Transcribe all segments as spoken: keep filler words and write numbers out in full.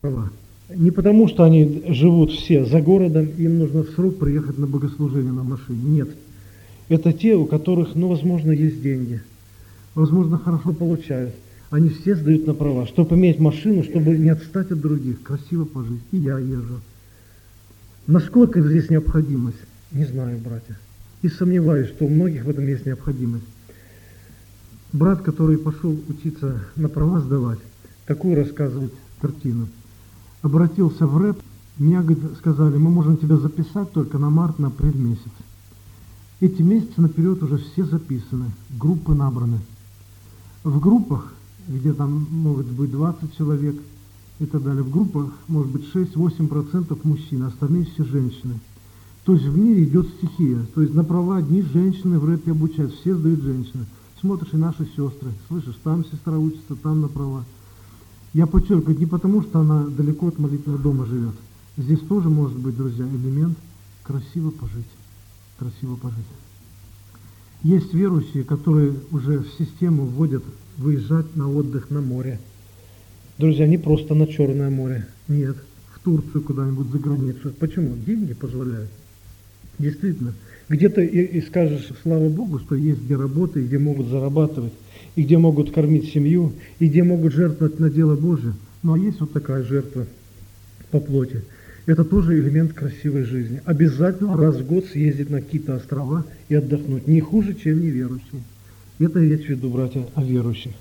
права. Не потому, что они живут все за городом, им нужно в срок приехать на богослужение на машине. Нет. Это те, у которых, ну, возможно, есть деньги, возможно, хорошо получают. Они все сдают на права, чтобы иметь машину, чтобы не отстать от других, красиво пожить. И я езжу. Насколько здесь необходимость? Не знаю, братья. И сомневаюсь, что у многих в этом есть необходимость. Брат, который пошел учиться на права сдавать, такую рассказывает картину. Обратился в рэп, мне, говорит, сказали, мы можем тебя записать только на март, на апрель месяц. Эти месяцы наперед уже все записаны, группы набраны. В группах, где там может быть двадцать человек и так далее, в группах может быть шесть-восемь процентов мужчин, остальные все женщины. То есть в мире идет стихия, то есть на права одни женщины в рэпе обучают, все сдают женщины. Смотришь, и наши сестры, слышишь, там сестра учится, там на права. Я подчеркиваю, не потому, что она далеко от молитвенного дома живет. Здесь тоже может быть, друзья, элемент красиво пожить. Красиво пожить. Есть верующие, которые уже в систему вводят выезжать на отдых на море. Друзья, не просто на Черное море. Нет, в Турцию куда-нибудь за границу. Почему? Деньги позволяют. Действительно. Где-то и, и скажешь, слава Богу, что есть где работать, где могут зарабатывать, и где могут кормить семью, и где могут жертвовать на дело Божие. Ну а есть вот такая жертва по плоти. Это тоже элемент красивой жизни. Обязательно раз в год съездить на какие-то острова и отдохнуть. Не хуже, чем неверующие. Это речь в виду, братья, о верующих.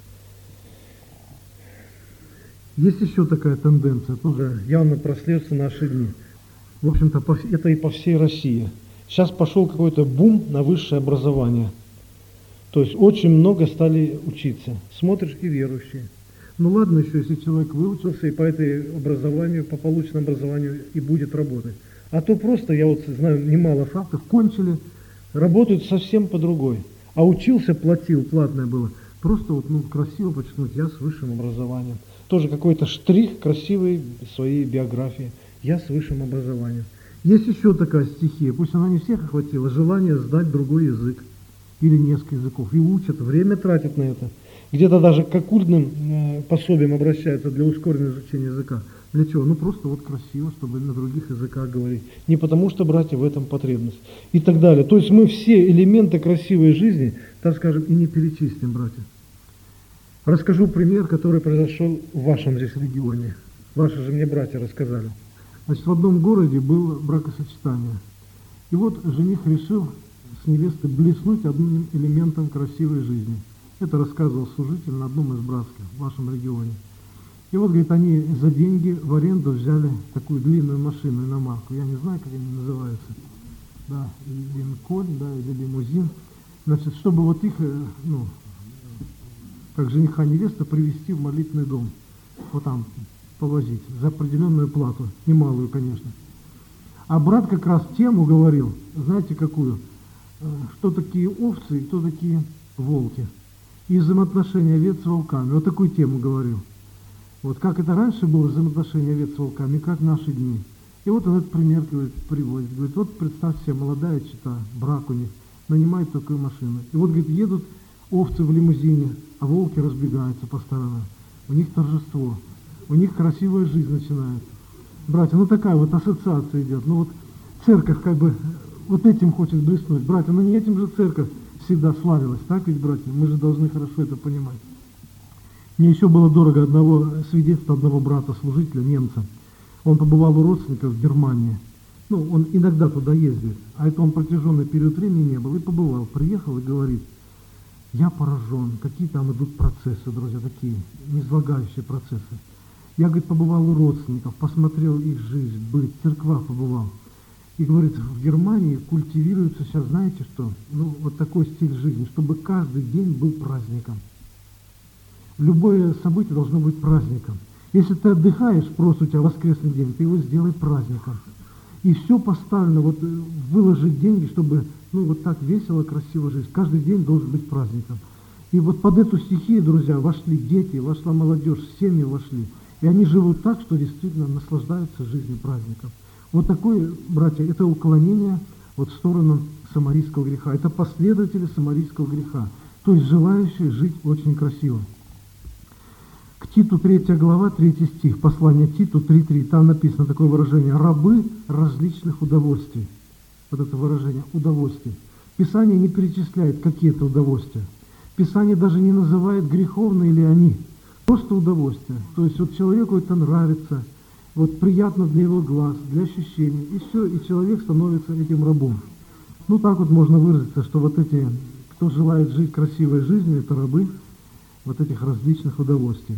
Есть еще такая тенденция, тоже явно прослеживается в наши дни. В общем-то, это и по всей России. Сейчас пошел какой-то бум на высшее образование. То есть очень много стали учиться. Смотришь, и верующие. Ну ладно еще, если человек выучился и по этой образованию, по полученному образованию и будет работать. А то просто, я вот знаю немало фактов, кончили, работают совсем по другой. А учился, платил, платное было. Просто вот, ну, красиво подчеркнуть, я с высшим образованием. Тоже какой-то штрих красивой своей биографии. Я с высшим образованием. Есть еще такая стихия, пусть она не всех охватила, желание сдать другой язык или несколько языков. И учат, время тратят на это. Где-то даже к оккультным э, пособиям обращаются для ускоренного изучения языка. Для чего? Ну просто вот красиво, чтобы на других языках говорить. Не потому что, братья, в этом потребность. И так далее. То есть мы все элементы красивой жизни, так скажем, и не перечислим, братья. Расскажу пример, который произошел в вашем здесь регионе. Ваши же мне братья рассказали. Значит, в одном городе было бракосочетание. И вот жених решил с невестой блеснуть одним элементом красивой жизни. Это рассказывал служитель на одном из братских в вашем регионе. И вот, говорит, они за деньги в аренду взяли такую длинную машину, иномарку. Я не знаю, как они называются. Да, Линкольн, да, или лимузин. Значит, чтобы вот их, ну, как жениха невеста, привезти в молитвенный дом. Вот там повозить за определенную плату, немалую, конечно. А брат как раз тему говорил, знаете какую, что такие овцы и кто такие волки. И взаимоотношения овец с волками. Вот такую тему говорил. Вот как это раньше было взаимоотношения овец с волками, и как в наши дни. И вот он этот пример, говорит, приводит. Говорит, вот представьте себе, молодая чета, брак у них, нанимает такую машину. И вот, говорит, едут овцы в лимузине, а волки разбегаются по сторонам. У них торжество. У них красивая жизнь начинается. Братья, ну такая вот ассоциация идет. Ну вот церковь как бы вот этим хочет блеснуть. Братья, ну не этим же церковь всегда славилась, так ведь, братья? Мы же должны хорошо это понимать. Мне еще было дорого одного свидетельства одного брата-служителя, немца. Он побывал у родственников в Германии. Ну, он иногда туда ездит, а это он протяженный период времени не был. И побывал, приехал и говорит, я поражен, какие там идут процессы, друзья, такие, низлагающие процессы. Я, говорит, побывал у родственников, посмотрел их жизнь, быт, в церквах побывал. И, говорит, в Германии культивируется сейчас, знаете что, ну, вот такой стиль жизни, чтобы каждый день был праздником. Любое событие должно быть праздником. Если ты отдыхаешь, просто у тебя воскресный день, ты его сделай праздником. И все поставлено, вот выложить деньги, чтобы, ну, вот так весело, красиво жить. Каждый день должен быть праздником. И вот под эту стихию, друзья, вошли дети, вошла молодежь, семьи вошли. И они живут так, что действительно наслаждаются жизнью, праздником. Вот такое, братья, это уклонение вот в сторону самарийского греха. Это последователи самарийского греха. То есть желающие жить очень красиво. К Титу третья глава, третий стих, послание Титу три три, там написано такое выражение: рабы различных удовольствий. Вот это выражение удовольствий. Писание не перечисляет, какие это удовольствия. Писание даже не называет, греховные ли они. Просто удовольствие. То есть вот человеку это нравится, вот приятно для его глаз, для ощущений, и все, и человек становится этим рабом. Ну так вот можно выразиться, что вот эти, кто желает жить красивой жизнью, это рабы вот этих различных удовольствий.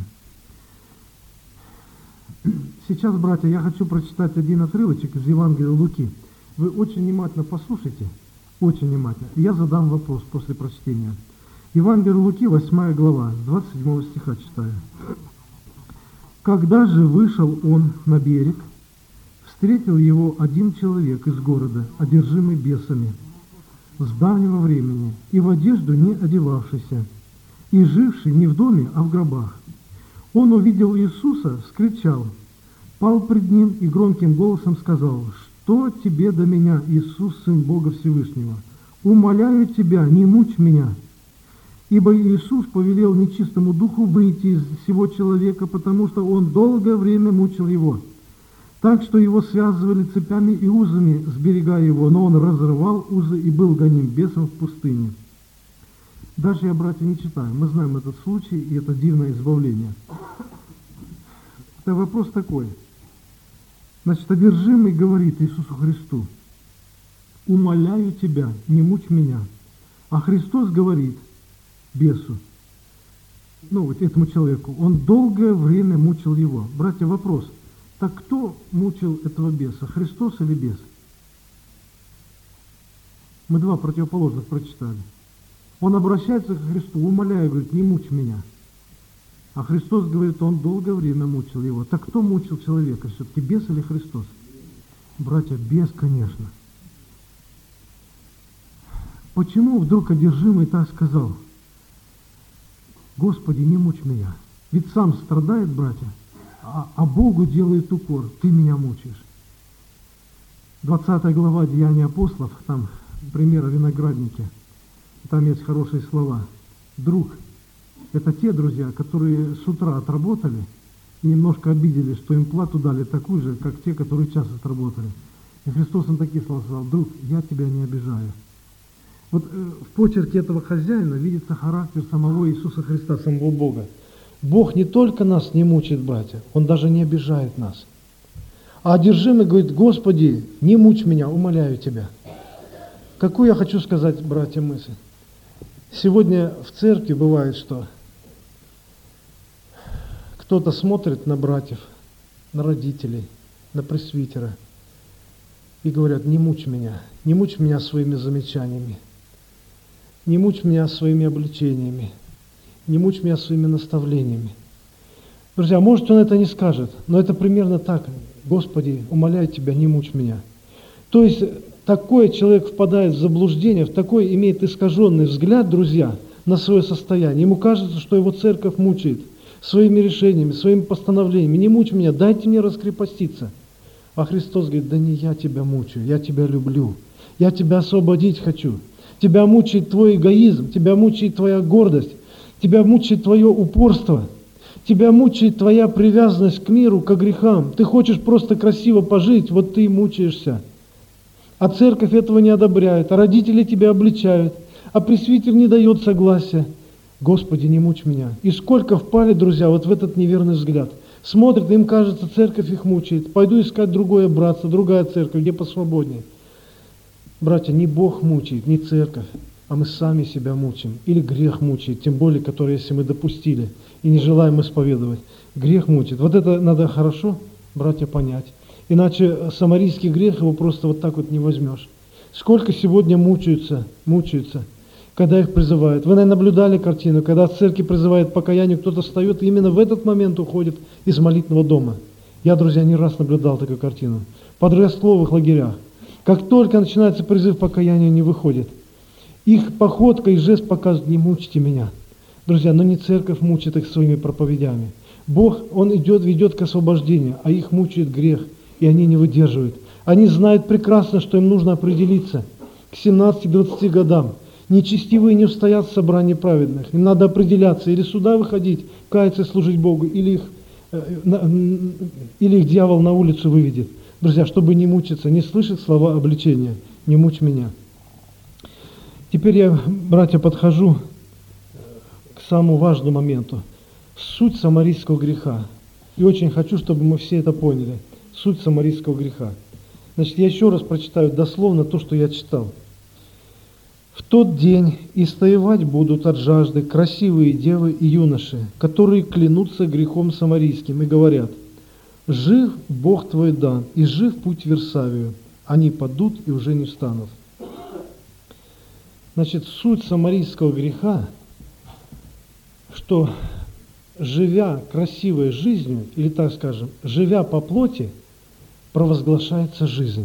Сейчас, братья, я хочу прочитать один отрывочек из Евангелия Луки. Вы очень внимательно послушайте, очень внимательно. Я задам вопрос после прочтения. Евангелие Луки, восьмая глава, с двадцать седьмого стиха читаю. «Когда же вышел он на берег, встретил его один человек из города, одержимый бесами, с давнего времени, и в одежду не одевавшийся, и живший не в доме, а в гробах. Он увидел Иисуса, вскричал, пал пред ним и громким голосом сказал: «Что тебе до меня, Иисус, Сын Бога Всевышнего? Умоляю тебя, не мучь меня». Ибо Иисус повелел нечистому духу выйти из сего человека, потому что он долгое время мучил его, так что его связывали цепями и узами, сберегая его, но он разрывал узы и был гоним бесом в пустыне. Дальше я, братья, не читаю. Мы знаем этот случай и это дивное избавление. Это вопрос такой. Значит, одержимый говорит Иисусу Христу: «Умоляю тебя, не мучь меня». А Христос говорит бесу, ну вот этому человеку, он долгое время мучил его. Братья, вопрос: так кто мучил этого беса, Христос или бес? Мы два противоположных прочитали. Он обращается к Христу, умоляя, говорит: не мучь меня. А Христос говорит, он долгое время мучил его. Так кто мучил человека все-таки, бес или Христос? Братья, бес, конечно. Почему вдруг одержимый так сказал: Господи, не мучь меня? Ведь сам страдает, братья, а, а Богу делает укор: ты меня мучаешь. двадцатая глава Деяний апостолов, там пример о винограднике. Там есть хорошие слова. Друг. Это те друзья, которые с утра отработали и немножко обиделись, что им плату дали такую же, как те, которые час отработали. И Христос им такие слова сказал: друг, я тебя не обижаю. Вот э, в почерке этого хозяина видится характер самого Иисуса Христа, самого Бога. Бог не только нас не мучает, братья, Он даже не обижает нас. А одержимый говорит: Господи, не мучь меня, умоляю Тебя. Какую я хочу сказать, братья, мысль? Сегодня в церкви бывает, что кто-то смотрит на братьев, на родителей, на пресвитера и говорят: не мучь меня, не мучь меня своими замечаниями, не мучь меня своими обличениями, не мучь меня своими наставлениями. Друзья, может, он это не скажет, но это примерно так: Господи, умоляю Тебя, не мучь меня. То есть такой человек впадает в заблуждение, в такой имеет искаженный взгляд, друзья, на свое состояние. Ему кажется, что его церковь мучает своими решениями, своими постановлениями. Не мучь меня, дайте мне раскрепоститься. А Христос говорит: да не я тебя мучаю, я тебя люблю, я тебя освободить хочу. Тебя мучает твой эгоизм, тебя мучает твоя гордость, тебя мучает твое упорство, тебя мучает твоя привязанность к миру, к грехам. Ты хочешь просто красиво пожить, вот ты и мучаешься. А церковь этого не одобряет, а родители тебя обличают, а пресвитер не дает согласия. Господи, не мучь меня. И сколько впали, друзья, вот в этот неверный взгляд. Смотрят, им кажется, церковь их мучает. Пойду искать другое братство, другая церковь, где посвободнее. Братья, не Бог мучает, не церковь, а мы сами себя мучаем. Или грех мучает, тем более, который, если мы допустили и не желаем исповедовать. Грех мучает. Вот это надо хорошо, братья, понять. Иначе самарийский грех его просто вот так вот не возьмешь. Сколько сегодня мучаются, мучаются, когда их призывают. Вы, наверное, наблюдали картину, когда в церкви призывают к покаянию, кто-то встает и именно в этот момент уходит из молитвенного дома. Я, друзья, не раз наблюдал такую картину. В подростковых лагерях. Как только начинается призыв к покаянию, не выходит. Их походка и жест показывают: не мучьте меня. Друзья, но не церковь мучит их своими проповедями. Бог, Он идет, ведет к освобождению, а их мучает грех, и они не выдерживают. Они знают прекрасно, что им нужно определиться к семнадцати-двадцати годам. Нечестивые не устоят в собрании праведных. Им надо определяться, или сюда выходить, каяться и служить Богу, или их, или их дьявол на улицу выведет. Друзья, чтобы не мучиться, не слышать слова обличения, не мучь меня. Теперь я, братья, подхожу к самому важному моменту. Суть самарийского греха. И очень хочу, чтобы мы все это поняли. Суть самарийского греха. Значит, я еще раз прочитаю дословно то, что я читал. «В тот день истоевать будут от жажды красивые девы и юноши, которые клянутся грехом самарийским и говорят: жив Бог твой Дан, и жив путь Версавию. Они падут и уже не встанут». Значит, суть самарийского греха, что, живя красивой жизнью, или так скажем, живя по плоти, провозглашается жизнь.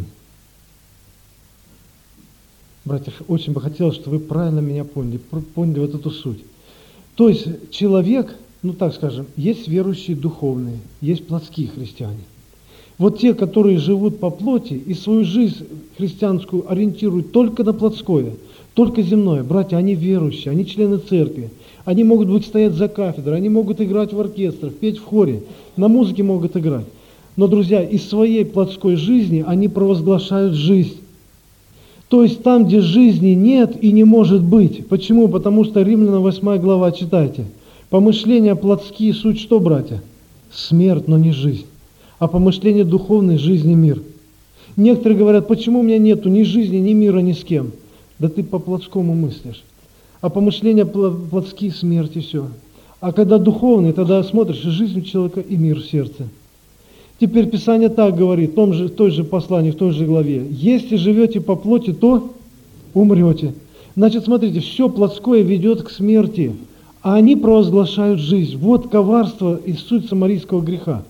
Братья, очень бы хотелось, чтобы вы правильно меня поняли, поняли вот эту суть. То есть человек, ну так скажем, есть верующие духовные, есть плотские христиане. Вот те, которые живут по плоти и свою жизнь христианскую ориентируют только на плотское, только земное, братья, они верующие, они члены церкви, они могут быть стоять за кафедрой, они могут играть в оркестрах, петь в хоре, на музыке могут играть. Но, друзья, из своей плотской жизни они провозглашают жизнь. То есть там, где жизни нет и не может быть. Почему? Потому что Римлянам восьмая глава, читайте. Помышления плотские суть что, братья? Смерть, но не жизнь. А помышления духовные – жизнь и мир. Некоторые говорят, почему у меня нету ни жизни, ни мира, ни с кем? Да ты по-плотскому мыслишь. А помышления плотские – смерть и все. А когда духовные, тогда смотришь, и жизнь у человека, и мир в сердце. Теперь Писание так говорит, в том же, в той же послании, в той же главе. Если живете по плоти, то умрете. Значит, смотрите, все плотское ведет к смерти, а они провозглашают жизнь. Вот коварство и суть самарийского греха.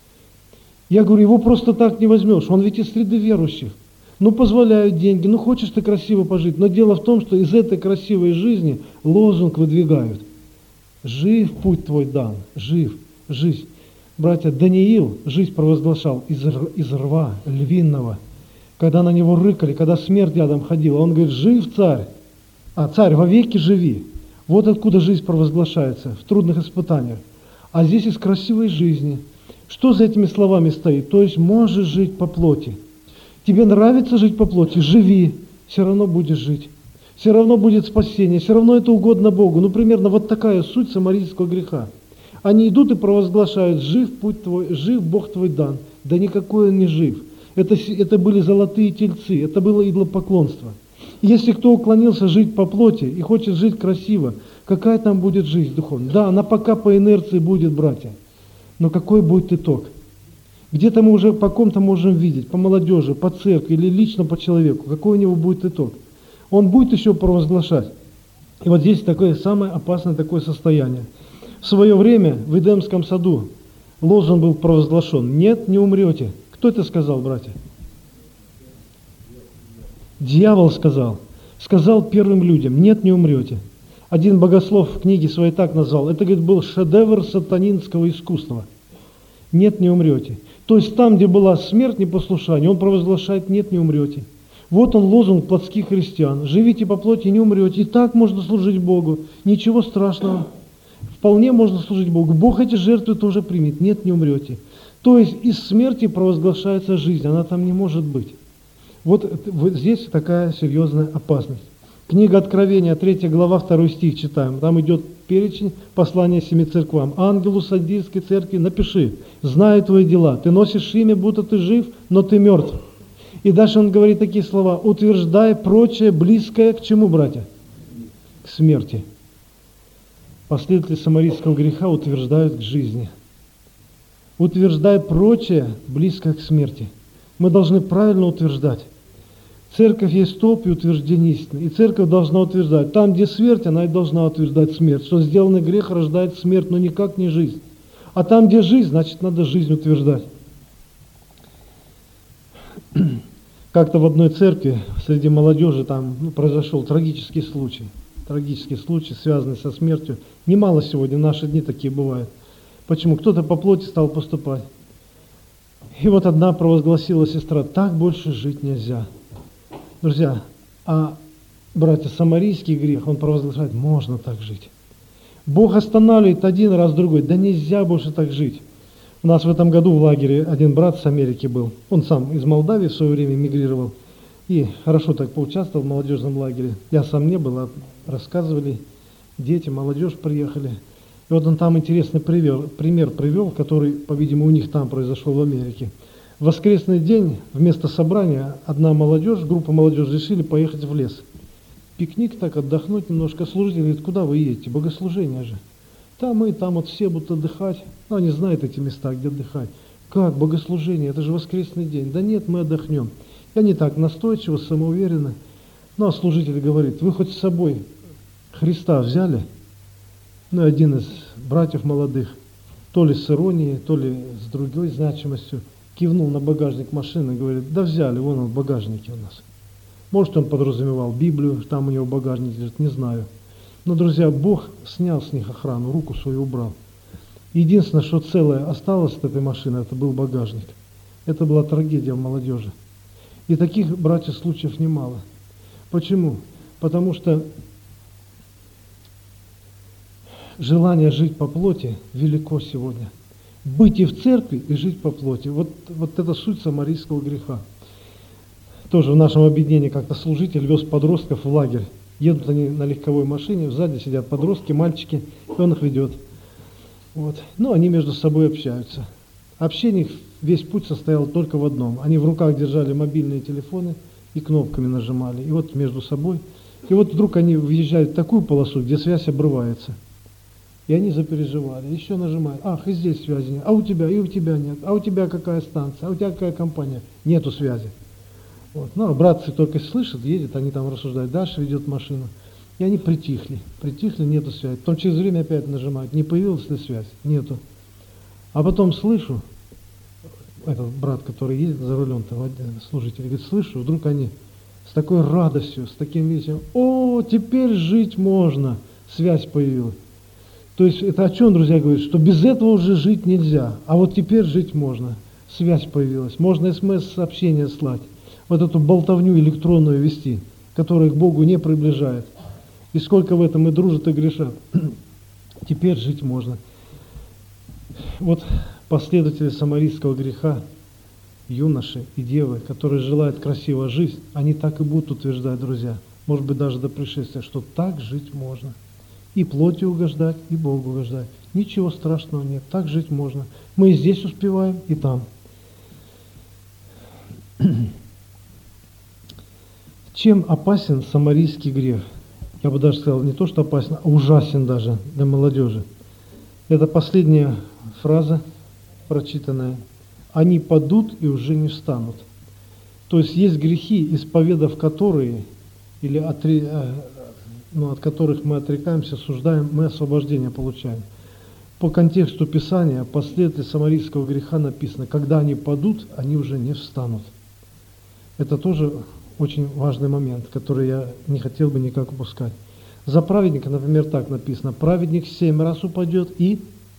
Я говорю, его просто так не возьмешь, он ведь из среды верующих. Ну, позволяют деньги, ну, хочешь ты красиво пожить. Но дело в том, что из этой красивой жизни лозунг выдвигают. Жив путь твой дан, жив, жизнь. Братья, Даниил жизнь провозглашал из, из рва львиного. Когда на него рыкали, когда смерть рядом ходила, он говорит, жив царь, а царь вовеки живи. Вот откуда жизнь провозглашается, в трудных испытаниях. А здесь из красивой жизни. Что за этими словами стоит? То есть можешь жить по плоти. Тебе нравится жить по плоти? Живи, все равно будешь жить. Все равно будет спасение, все равно это угодно Богу. Ну, примерно вот такая суть самарийского греха. Они идут и провозглашают, жив путь твой, жив Бог твой дан. Да никакой он не жив. Это, это были золотые тельцы, это было идолопоклонство. Если кто уклонился жить по плоти и хочет жить красиво, какая там будет жизнь духовная? Да, она пока по инерции будет, братья. Но какой будет итог? Где-то мы уже по ком-то можем видеть, по молодежи, по церкви или лично по человеку, какой у него будет итог. Он будет еще провозглашать. И вот здесь такое самое опасное такое состояние. В свое время в Эдемском саду лозунг был провозглашен: «Нет, не умрете». Кто это сказал, братья? Дьявол сказал. Сказал первым людям: «Нет, не умрете». Один богослов в книге своей так назвал. Это, говорит, был шедевр сатанинского искусства. «Нет, не умрете». То есть там, где была смерть, непослушание, он провозглашает: «Нет, не умрете». Вот он лозунг плотских христиан. Живите по плоти, не умрете. И так можно служить Богу. Ничего страшного. Вполне можно служить Богу. Бог эти жертвы тоже примет. Нет, не умрете. То есть из смерти провозглашается жизнь. Она там не может быть. Вот, вот здесь такая серьезная опасность. Книга Откровения, третья глава, второй стих читаем. Там идет перечень послания семи церквам. «Ангелу Сардийской церкви напиши: знаю твои дела. Ты носишь имя, будто ты жив, но ты мертв». И дальше он говорит такие слова: «Утверждай прочее, близкое к чему, братья? К смерти». Последователи самарийского греха утверждают к жизни. «Утверждай прочее, близкое к смерти». Мы должны правильно утверждать. Церковь есть столб и утверждение истины. И церковь должна утверждать. Там, где смерть, она и должна утверждать смерть. Что сделанный грех рождает смерть, но никак не жизнь. А там, где жизнь, значит, надо жизнь утверждать. Как-то в одной церкви среди молодежи там ну, произошел трагический случай. Трагический случай, связанный со смертью. Немало сегодня, в наши дни такие бывают. Почему? Кто-то по плоти стал поступать. И вот одна провозгласила сестра: так больше жить нельзя. Друзья, а братья, самарийский грех, он провозглашает, можно так жить. Бог останавливает один раз, другой, да нельзя больше так жить. У нас в этом году в лагере один брат с Америки был, он сам из Молдавии в свое время мигрировал, и хорошо так поучаствовал в молодежном лагере. Я сам не был, а рассказывали, дети, молодежь приехали. И вот он там интересный привел, пример привел, который, по-видимому, у них там произошел в Америке. В воскресный день вместо собрания одна молодежь, группа молодежи решили поехать в лес. Пикник так, отдохнуть немножко. Служитель говорит, куда вы едете? Богослужение же. Там мы, там вот все будут отдыхать. Ну, они знают эти места, где отдыхать. Как богослужение? Это же воскресный день. Да нет, мы отдохнем. И они так настойчиво, самоуверенно. Ну, а служитель говорит, вы хоть с собой Христа взяли? Ну, один из братьев молодых, то ли с иронией, то ли с другой значимостью, кивнул на багажник машины и говорит, да взяли, вон он в багажнике у нас. Может, он подразумевал Библию, там у него багажник лежит, не знаю. Но, друзья, Бог снял с них охрану, руку свою убрал. Единственное, что целое осталось от этой машины, это был багажник. Это была трагедия в молодежи. И таких, братья, случаев немало. Почему? Потому что желание жить по плоти велико сегодня. Быть и в церкви, и жить по плоти. Вот, вот это суть самарийского греха. Тоже в нашем объединении как-то служитель вез подростков в лагерь. Едут они на легковой машине, сзади сидят подростки, мальчики, и он их ведет. Вот. Ну, они между собой общаются. Общение, весь путь состоял только в одном. Они в руках держали мобильные телефоны и кнопками нажимали. И вот между собой. И вот вдруг они въезжают в такую полосу, где связь обрывается. И они запереживали, еще нажимают, ах, и здесь связи нет, а у тебя, и у тебя нет, а у тебя какая станция, а у тебя какая компания, нету связи. Вот. Ну, а братцы только слышат, едет, они там рассуждают, дальше ведет машину. И они притихли, притихли, нету связи. Потом через время опять нажимают, не появилась ли связь, нету. А потом слышу, этот брат, который едет за рулем, служитель, говорит, слышу, вдруг они с такой радостью, с таким весельем, о, теперь жить можно, связь появилась. То есть это о чем, друзья, говорит, что без этого уже жить нельзя, а вот теперь жить можно. Связь появилась, можно смс-сообщения слать, вот эту болтовню электронную вести, которая к Богу не приближает. И сколько в этом и дружат, и грешат. Теперь жить можно. Вот последователи самарийского греха, юноши и девы, которые желают красиво жить, они так и будут утверждать, друзья, может быть даже до пришествия, что так жить можно. И плоти угождать, и Богу угождать. Ничего страшного нет, так жить можно. Мы и здесь успеваем, и там. Чем опасен самарийский грех? Я бы даже сказал, не то, что опасен, а ужасен даже для молодежи. Это последняя фраза, прочитанная. Они падут и уже не встанут. То есть есть грехи, исповедав которые, или отри... ну, от которых мы отрекаемся, осуждаем, мы освобождение получаем. По контексту Писания, последствия самарийского греха написано, когда они падут, они уже не встанут. Это тоже очень важный момент, который я не хотел бы никак упускать. За праведника, например, так написано, праведник семь раз упадет и...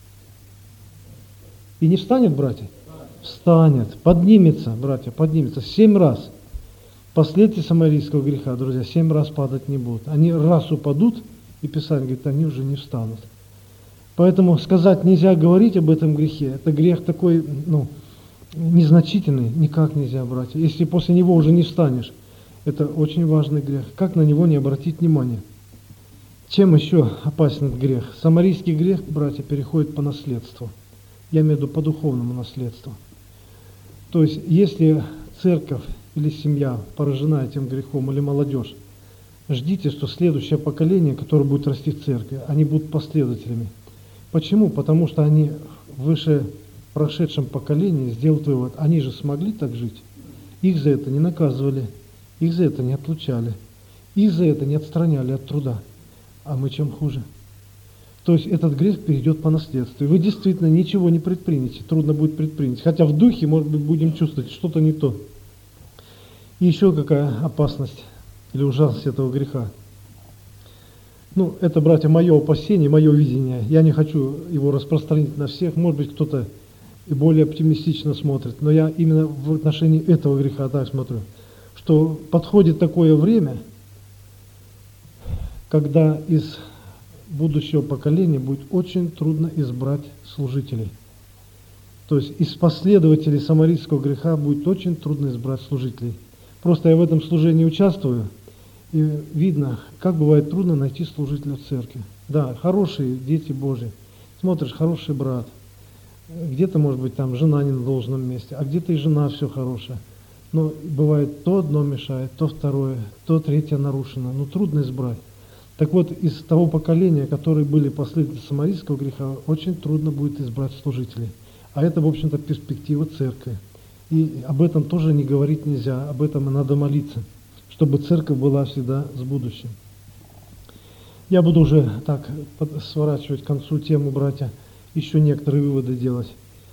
И не встанет, братья? Встанет, поднимется, братья, поднимется семь раз. Последствия самарийского греха, друзья, семь раз падать не будут. Они раз упадут, и Писание говорит, они уже не встанут. Поэтому сказать нельзя говорить об этом грехе. Это грех такой, ну, незначительный, никак нельзя, братья. Если после него уже не встанешь, это очень важный грех. Как на него не обратить внимание? Чем еще опасен этот грех? Самарийский грех, братья, переходит по наследству. Я имею в виду по духовному наследству. То есть, если церковь или семья поражена этим грехом, или молодежь, ждите, что следующее поколение, которое будет расти в церкви, они будут последователями. Почему? Потому что они в выше прошедшем поколении сделают вывод, они же смогли так жить. Их за это не наказывали, их за это не отлучали, их за это не отстраняли от труда. А мы чем хуже? То есть этот грех перейдет по наследству. И вы действительно ничего не предпримете, трудно будет предпринять. Хотя в духе, может быть, будем чувствовать, что-то не то. И еще какая опасность или ужасность этого греха. Ну, это, братья, мое опасение, мое видение. Я не хочу его распространить на всех. Может быть, кто-то и более оптимистично смотрит. Но я именно в отношении этого греха так смотрю, что подходит такое время, когда из будущего поколения будет очень трудно избрать служителей. То есть из последователей самарийского греха будет очень трудно избрать служителей. Просто я в этом служении участвую, и видно, как бывает трудно найти служителя в церкви. Да, хорошие дети Божьи. Смотришь, хороший брат. Где-то, может быть, там жена не на должном месте, а где-то и жена все хорошая. Но бывает, то одно мешает, то второе, то третье нарушено. Ну, трудно избрать. Так вот, из того поколения, которые были последователи самарийского греха, очень трудно будет избрать служителей. А это, в общем-то, перспектива церкви. И об этом тоже не говорить нельзя, об этом и надо молиться, чтобы церковь была всегда с будущим. Я буду уже так сворачивать к концу тему, братья, еще некоторые выводы делать.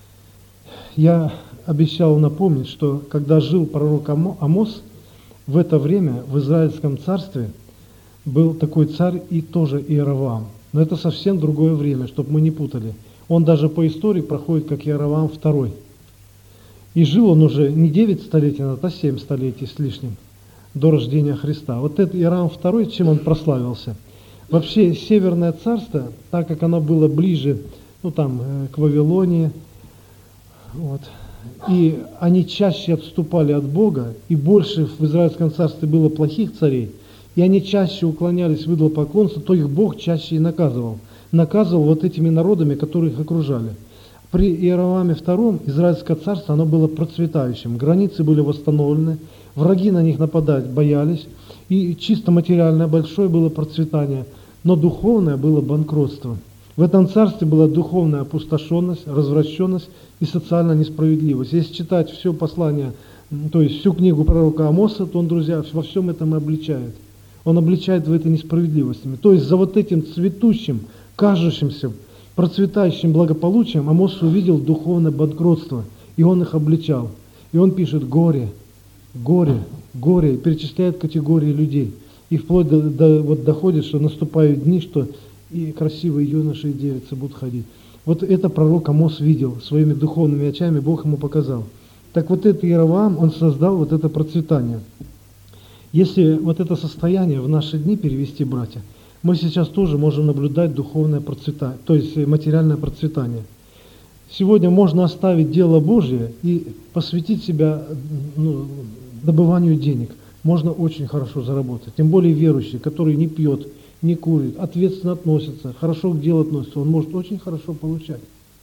Я обещал напомнить, что когда жил пророк Амос, в это время в Израильском царстве был такой царь и тоже Иеровоам. Но это совсем другое время, чтобы мы не путали. Он даже по истории проходит как Иеровоам второй. И жил он уже не девять столетий назад, а семь столетий с лишним до рождения Христа. Вот это Иеровоам второй, чем он прославился? Вообще, Северное царство, так как оно было ближе, ну там, к Вавилонии, вот, и они чаще отступали от Бога, и больше в Израильском царстве было плохих царей, и они чаще уклонялись в идолопоклонство, то их Бог чаще и наказывал. Наказывал вот этими народами, которые их окружали. При Иеровоаме втором Израильское царство, оно было процветающим, границы были восстановлены, враги на них нападать боялись, и чисто материальное большое было процветание, но духовное было банкротство. В этом царстве была духовная опустошенность, развращенность и социальная несправедливость. Если читать все послание, то есть всю книгу пророка Амоса, то он, друзья, во всем этом и обличает. Он обличает в этой несправедливости. То есть за вот этим цветущим, кажущимся, процветающим благополучием Амос увидел духовное банкротство, и он их обличал. И он пишет «горе, горе, горе», и перечисляет категории людей. И вплоть до, до вот доходит, что наступают дни, что и красивые юноши и девицы будут ходить. Вот это пророк Амос видел своими духовными очами, Бог ему показал. Так вот этот Иеровоам, он создал вот это процветание. Если вот это состояние в наши дни перевести, братья, мы сейчас тоже можем наблюдать духовное процветание, то есть материальное процветание. Сегодня можно оставить дело Божье и посвятить себя ну, добыванию денег. Можно очень хорошо заработать. Тем более верующий, который не пьет, не курит, ответственно относится, хорошо к делу относится, он может очень хорошо получать.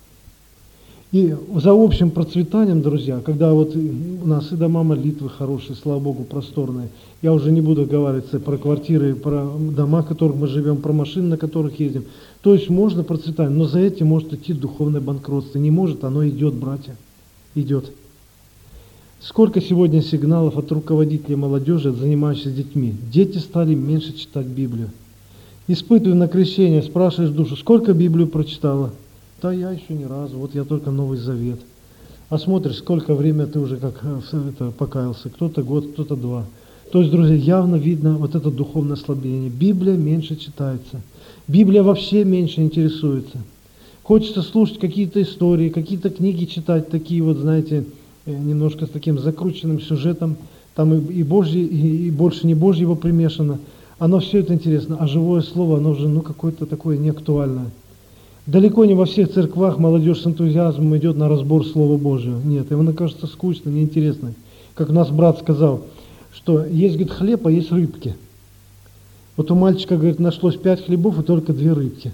И за общим процветанием, друзья, когда вот у нас и дома молитвы хорошие, слава Богу, просторные, я уже не буду говорить про квартиры, про дома, в которых мы живем, про машины, на которых ездим. То есть можно процветать, но за этим может идти духовное банкротство. Не может, оно идет, братья, идет. Сколько сегодня сигналов от руководителей молодежи, занимающихся детьми. Дети стали меньше читать Библию. Испытывая на крещение, спрашиваешь душу, сколько Библию прочитала? Да я еще ни разу, вот я только Новый Завет. А смотришь, сколько время ты уже как это, покаялся, кто-то год, кто-то два. То есть, друзья, явно видно вот это духовное ослабление. Библия меньше читается. Библия вообще меньше интересуется. Хочется слушать какие-то истории, какие-то книги читать, такие вот, знаете, немножко с таким закрученным сюжетом. Там и, и Божье, и, и больше не Божьего примешано. Оно все это интересно, а живое слово, оно уже ну, какое-то такое неактуальное. Далеко не во всех церквах молодежь с энтузиазмом идет на разбор Слова Божьего. Нет, им оно кажется скучно, неинтересно. Как у нас брат сказал, что есть, говорит, хлеб, а есть рыбки. Вот у мальчика, говорит, нашлось пять хлебов и только две рыбки.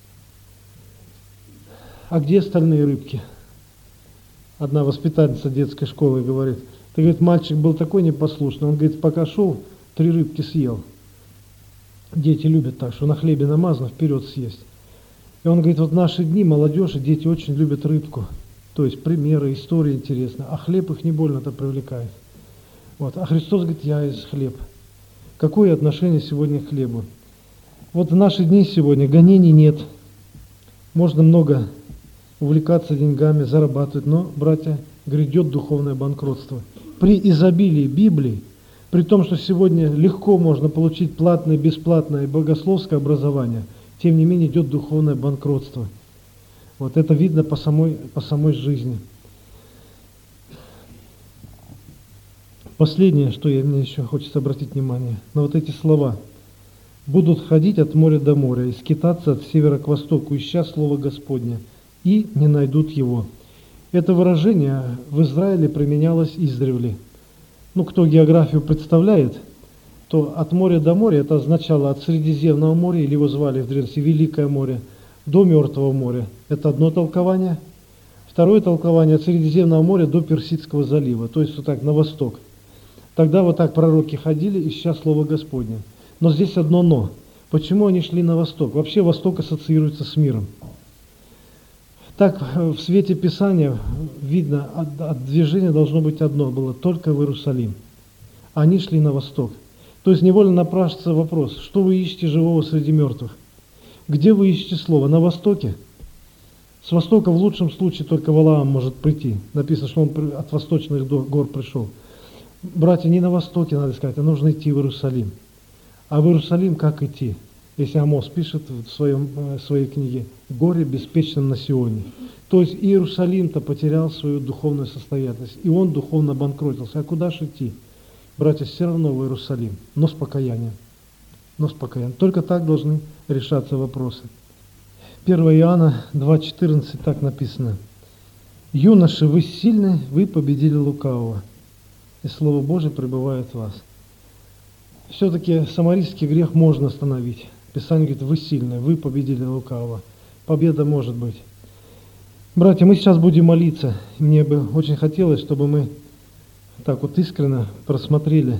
А где остальные рыбки? Одна воспитательница детской школы говорит, ты, говорит, мальчик был такой непослушный, он, говорит, пока шел, три рыбки съел. Дети любят так, что на хлебе намазано, вперед съесть. И он говорит, вот в наши дни молодежь и дети очень любят рыбку. То есть примеры, истории интересны. А хлеб их не больно-то привлекает. Вот. А Христос говорит, я есть хлеб. Какое отношение сегодня к хлебу? Вот в наши дни сегодня гонений нет. Можно много увлекаться деньгами, зарабатывать. Но, братья, грядет духовное банкротство. При изобилии Библии, при том, что сегодня легко можно получить платное, бесплатное богословское образование, тем не менее идет духовное банкротство. Вот это видно по самой, по самой жизни. Последнее, что я, мне еще хочется обратить внимание, на вот эти слова. будут ходить от моря до моря и скитаться от севера к востоку, ища Слово Господне, и не найдут его». Это выражение в Израиле применялось издревле. Ну, кто географию представляет, то от моря до моря это означало от Средиземного моря, или его звали в древности Великое море, до Мертвого моря. Это одно толкование. Второе толкование от Средиземного моря до Персидского залива, то есть вот так, на восток. Тогда вот так пророки ходили, ища Слово Господне. Но здесь одно «но». Почему они шли на восток? Вообще восток ассоциируется с миром. Так в свете Писания видно, от, от движения должно быть одно, было только в Иерусалим. Они шли на восток. То есть невольно напрашивается вопрос, что вы ищете живого среди мертвых? Где вы ищете Слово? На востоке? С востока в лучшем случае только Валаам может прийти. Написано, что он от восточных гор пришел. Братья, не на востоке надо искать, а нужно идти в Иерусалим. А в Иерусалим как идти? Если Амос пишет в своем, в своей книге «Горе беспечным на Сионе». То есть Иерусалим-то потерял свою духовную состоятельность, и он духовно банкротился. А куда же идти? Братья, все равно в Иерусалим, но с покаянием. Но с покаянием. Только так должны решаться вопросы. первое Иоанна два четырнадцать так написано. «Юноши, вы сильны, вы победили лукавого, и Слово Божие пребывает в вас». Все-таки самарийский грех можно остановить. Писание говорит, вы сильны, вы победили лукавого. Победа может быть. Братья, мы сейчас будем молиться. Мне бы очень хотелось, чтобы мы так вот искренне просмотрели,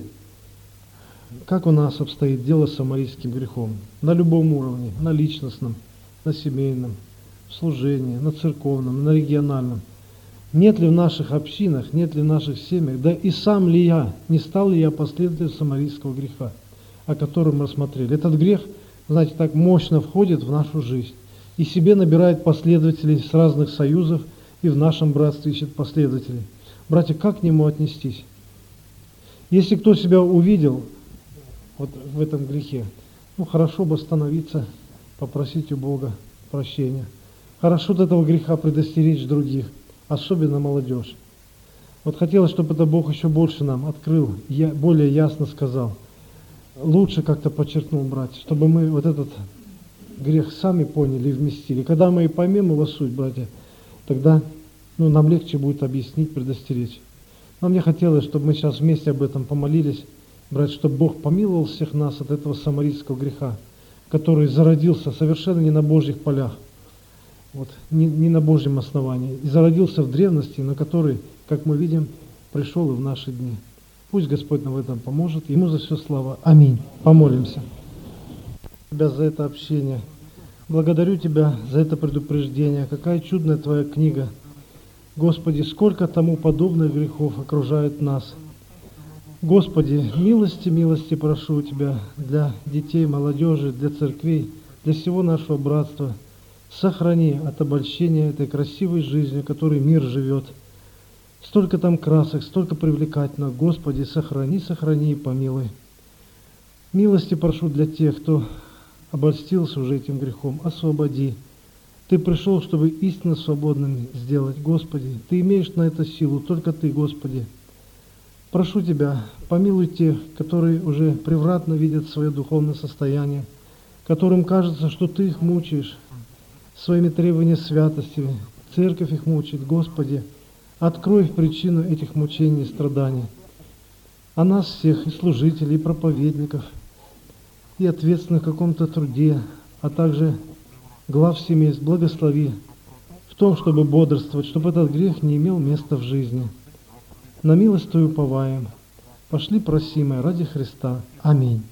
как у нас обстоит дело с самарийским грехом. На любом уровне, на личностном, на семейном, в служении, на церковном, на региональном. Нет ли в наших общинах, нет ли в наших семьях, да и сам ли я, не стал ли я последователем самарийского греха, о котором мы рассмотрели. Этот грех, знаете, так мощно входит в нашу жизнь и себе набирает последователей с разных союзов, и в нашем братстве ищет последователей. Братья, как к нему отнестись? Если кто себя увидел вот в этом грехе, ну хорошо бы остановиться, попросить у Бога прощения. Хорошо от этого греха предостеречь других, особенно молодежь. Вот хотелось, чтобы это Бог еще больше нам открыл, я, более ясно сказал. Лучше как-то подчеркнул, братья, чтобы мы вот этот грех сами поняли и вместили. Когда мы и поймем его суть, братья, тогда ну, нам легче будет объяснить, предостеречь. Но мне хотелось, чтобы мы сейчас вместе об этом помолились, братья, чтобы Бог помиловал всех нас от этого самарийского греха, который зародился совершенно не на Божьих полях, вот, не, не на Божьем основании, и зародился в древности, на который, как мы видим, пришел и в наши дни. Пусть Господь нам в этом поможет. Ему за все слава. Аминь. Помолимся. Тебя за это общение. Благодарю Тебя за это предупреждение. Какая чудная Твоя книга. Господи, сколько тому подобных грехов окружает нас. Господи, милости, милости прошу Тебя для детей, молодежи, для церквей, для всего нашего братства. Сохрани от обольщения этой красивой жизни, в которой мир живет. Столько там красок, столько привлекательно. Господи, сохрани, сохрани и помилуй. Милости прошу для тех, кто обольстился уже этим грехом. Освободи. Ты пришел, чтобы истинно свободным сделать. Господи, Ты имеешь на это силу, только Ты, Господи. Прошу Тебя, помилуй тех, которые уже превратно видят свое духовное состояние, которым кажется, что Ты их мучаешь своими требованиями святости. Церковь их мучает. Господи, открой причину этих мучений и страданий. А нас всех, и служителей, и проповедников, и ответственных в каком-то труде, а также глав семейств, благослови в том, чтобы бодрствовать, чтобы этот грех не имел места в жизни. На милость Твою уповаем. Пошли просимые ради Христа. Аминь.